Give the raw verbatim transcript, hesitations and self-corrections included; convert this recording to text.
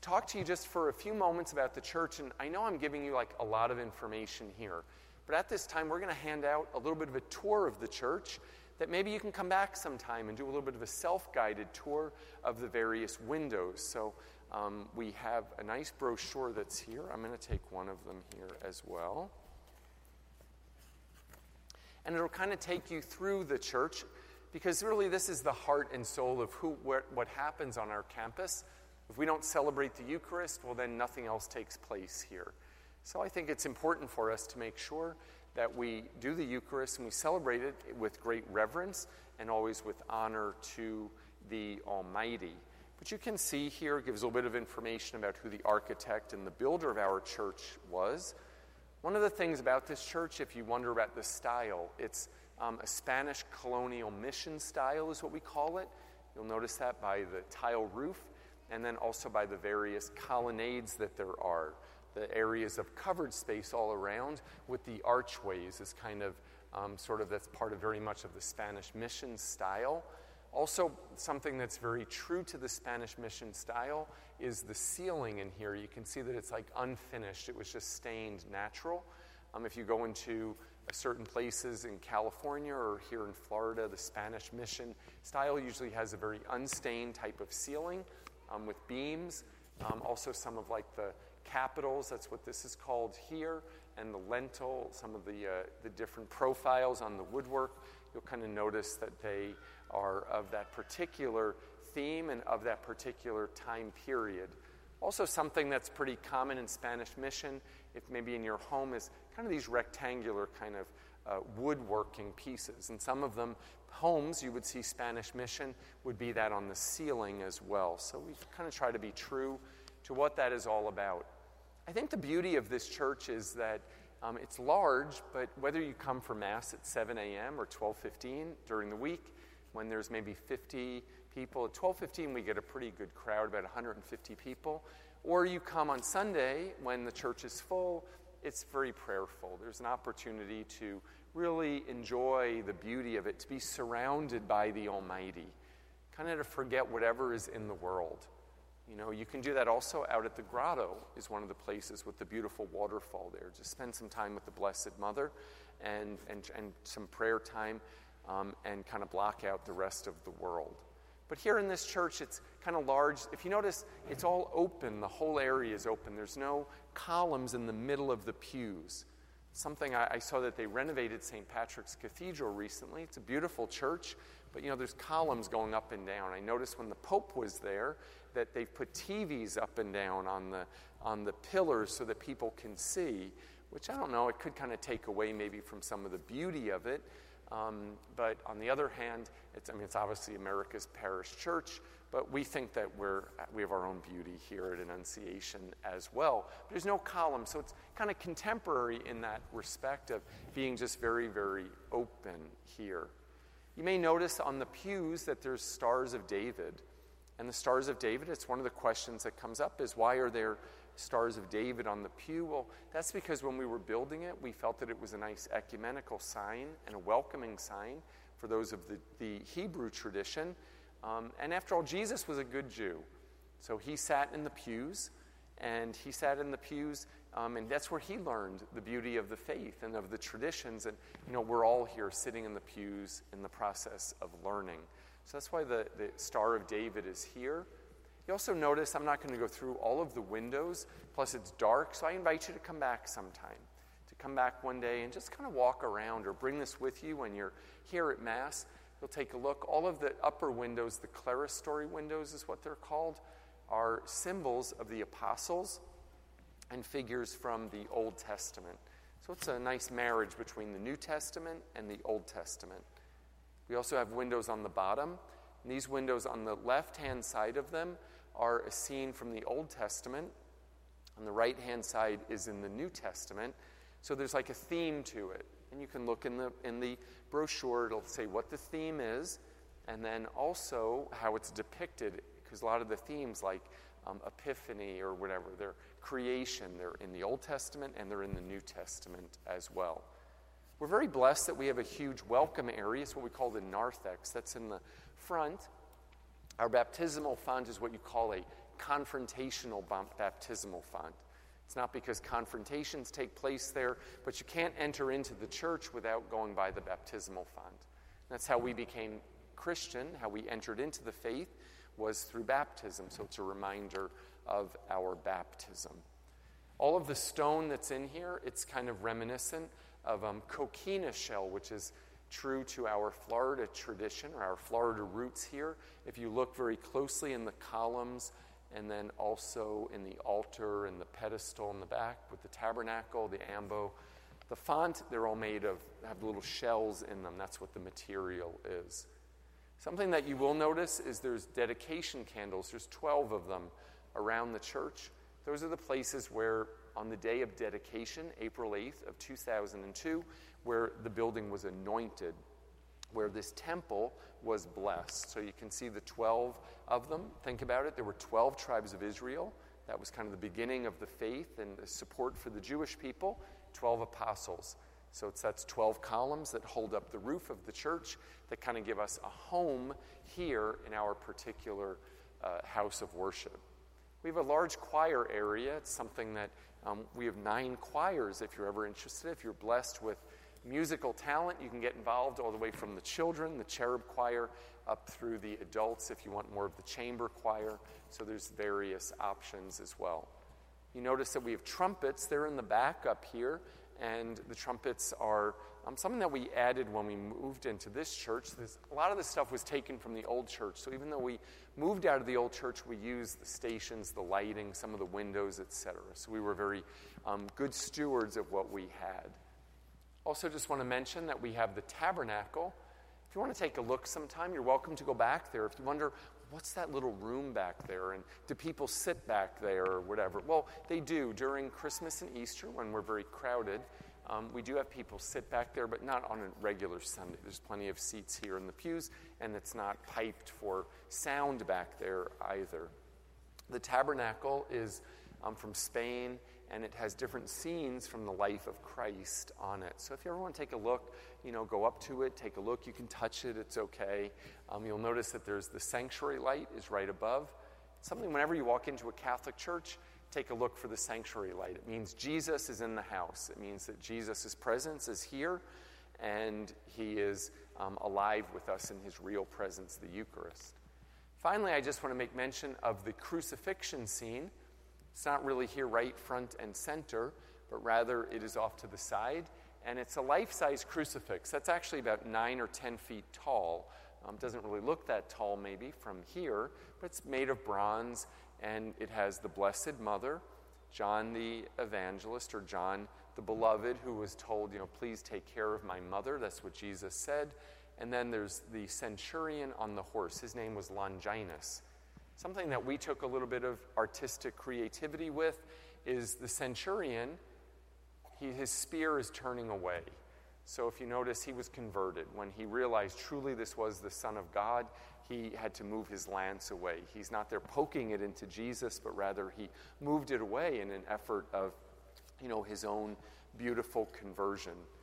talk to you just for a few moments about the church. And I know I'm giving you like a lot of information here, but at this time we're going to hand out a little bit of a tour of the church that maybe you can come back sometime and do a little bit of a self-guided tour of the various windows. So um, we have a nice brochure that's here. I'm going to take one of them here as well. And it'll kind of take you through the church, because really this is the heart and soul of who, what, what happens on our campus. If we don't celebrate the Eucharist, well, then nothing else takes place here. So I think it's important for us to make sure that we do the Eucharist and we celebrate it with great reverence and always with honor to the Almighty. But you can see here, it gives a little bit of information about who the architect and the builder of our church was. One of the things about this church, if you wonder about the style, it's um, a Spanish colonial mission style is what we call it. You'll notice that by the tile roof, and then also by the various colonnades that there are. The areas of covered space all around with the archways is kind of um, sort of, that's part of very much of the Spanish mission style. Also, something that's very true to the Spanish mission style is the ceiling in here. You can see that it's like unfinished. It was just stained natural. Um, if you go into uh, certain places in California or here in Florida, the Spanish mission style usually has a very unstained type of ceiling um, with beams. Um, also some of like the capitals, that's what this is called here, and the lintel, some of the, uh, the different profiles on the woodwork. You'll kind of notice that they are of that particular theme and of that particular time period. Also, something that's pretty common in Spanish mission, if maybe in your home, is kind of these rectangular kind of uh, woodworking pieces. And some of them, homes, you would see Spanish mission, would be that on the ceiling as well. So we kind of try to be true to what that is all about. I think the beauty of this church is that um, it's large, but whether you come for Mass at seven a.m. or twelve fifteen during the week, when there's maybe fifty people, at twelve fifteen we get a pretty good crowd, about one hundred fifty people, or you come on Sunday when the church is full, it's very prayerful. There's an opportunity to really enjoy the beauty of it, to be surrounded by the Almighty, kind of to forget whatever is in the world. You know, you can do that also out at the grotto, is one of the places with the beautiful waterfall there. Just spend some time with the Blessed Mother and, and, and some prayer time um, and kind of block out the rest of the world. But here in this church, it's kind of large. If you notice, it's all open. The whole area is open. There's no columns in the middle of the pews. Something I, I saw that they renovated Saint Patrick's Cathedral recently. It's a beautiful church, but, you know, there's columns going up and down. I noticed when the Pope was there that they've put T Vs up and down on the on the pillars so that people can see, which I don't know, it could kind of take away maybe from some of the beauty of it. Um, but on the other hand, it's, I mean, it's obviously America's parish church, but we think that we're we have our own beauty here at Annunciation as well. There's no column, so it's kind of contemporary in that respect of being just very, very open here. You may notice on the pews that there's Stars of David. And the Stars of David, it's one of the questions that comes up is, why are there Stars of David on the pew? Well, that's because when we were building it, we felt that it was a nice ecumenical sign and a welcoming sign for those of the, the Hebrew tradition. Um, and after all, Jesus was a good Jew. So he sat in the pews, and he sat in the pews, um, and that's where he learned the beauty of the faith and of the traditions. And, you know, we're all here sitting in the pews in the process of learning. So that's why the, the Star of David is here. You also notice I'm not going to go through all of the windows, plus it's dark, so I invite you to come back sometime, to come back one day and just kind of walk around or bring this with you when you're here at Mass. You'll take a look. All of the upper windows, the clerestory windows is what they're called, are symbols of the apostles and figures from the Old Testament. So it's a nice marriage between the New Testament and the Old Testament. We also have windows on the bottom. And these windows on the left-hand side of them are a scene from the Old Testament. On the right-hand side is in the New Testament. So there's like a theme to it. And you can look in the in the brochure. It'll say what the theme is, and then also how it's depicted, because a lot of the themes like um, Epiphany or whatever, they're creation. They're in the Old Testament and they're in the New Testament as well. We're very blessed that we have a huge welcome area. It's what we call the narthex. That's in the front. Our baptismal font is what you call a confrontational baptismal font. It's not because confrontations take place there, but you can't enter into the church without going by the baptismal font. That's how we became Christian, how we entered into the faith, was through baptism. So it's a reminder of our baptism. All of the stone that's in here, it's kind of reminiscent of um, coquina shell, which is true to our Florida tradition, or our Florida roots here. If you look very closely in the columns, and then also in the altar and the pedestal in the back with the tabernacle, the ambo, the font, they're all made of, have little shells in them. That's what the material is. Something that you will notice is there's dedication candles. There's twelve of them around the church. Those are the places where on the day of dedication, April eighth of two thousand two, where the building was anointed, where this temple was blessed. So you can see the twelve of them. Think about it. There were twelve tribes of Israel. That was kind of the beginning of the faith and the support for the Jewish people. twelve apostles. So it's that's twelve columns that hold up the roof of the church that kind of give us a home here in our particular uh, house of worship. We have a large choir area. It's something that um, we have nine choirs if you're ever interested. If you're blessed with musical talent, you can get involved all the way from the children, the cherub choir, up through the adults if you want more of the chamber choir. So there's various options as well. You notice that we have trumpets. They're in the back up here, and the trumpets are um, something that we added when we moved into this church. There's, a lot of this stuff was taken from the old church, so even though we moved out of the old church, we used the stations, the lighting, some of the windows, et cetera. So we were very um, good stewards of what we had. Also just want to mention that we have the tabernacle. If you want to take a look sometime, you're welcome to go back there. If you wonder, what's that little room back there? And do people sit back there or whatever? Well, they do. During Christmas and Easter, when we're very crowded, um, we do have people sit back there, but not on a regular Sunday. There's plenty of seats here in the pews, and it's not piped for sound back there either. The tabernacle is um, from Spain, and it has different scenes from the life of Christ on it. So if you ever want to take a look, you know, go up to it, take a look. You can touch it. It's okay. Um, you'll notice that there's the sanctuary light is right above. Something whenever you walk into a Catholic church, take a look for the sanctuary light. It means Jesus is in the house. It means that Jesus' presence is here, and he is um, alive with us in his real presence, the Eucharist. Finally, I just want to make mention of the crucifixion scene. It's not really here right front and center, but rather it is off to the side. And it's a life-size crucifix. That's actually about nine or ten feet tall. Um, doesn't really look that tall maybe from here, but it's made of bronze, and it has the Blessed Mother, John the Evangelist, or John the Beloved, who was told, you know, please take care of my mother. That's what Jesus said. And then there's the centurion on the horse. His name was Longinus. Something that we took a little bit of artistic creativity with is the centurion, he, his spear is turning away. So if you notice, he was converted. When he realized truly this was the Son of God, he had to move his lance away. He's not there poking it into Jesus, but rather he moved it away in an effort of, you know, his own beautiful conversion.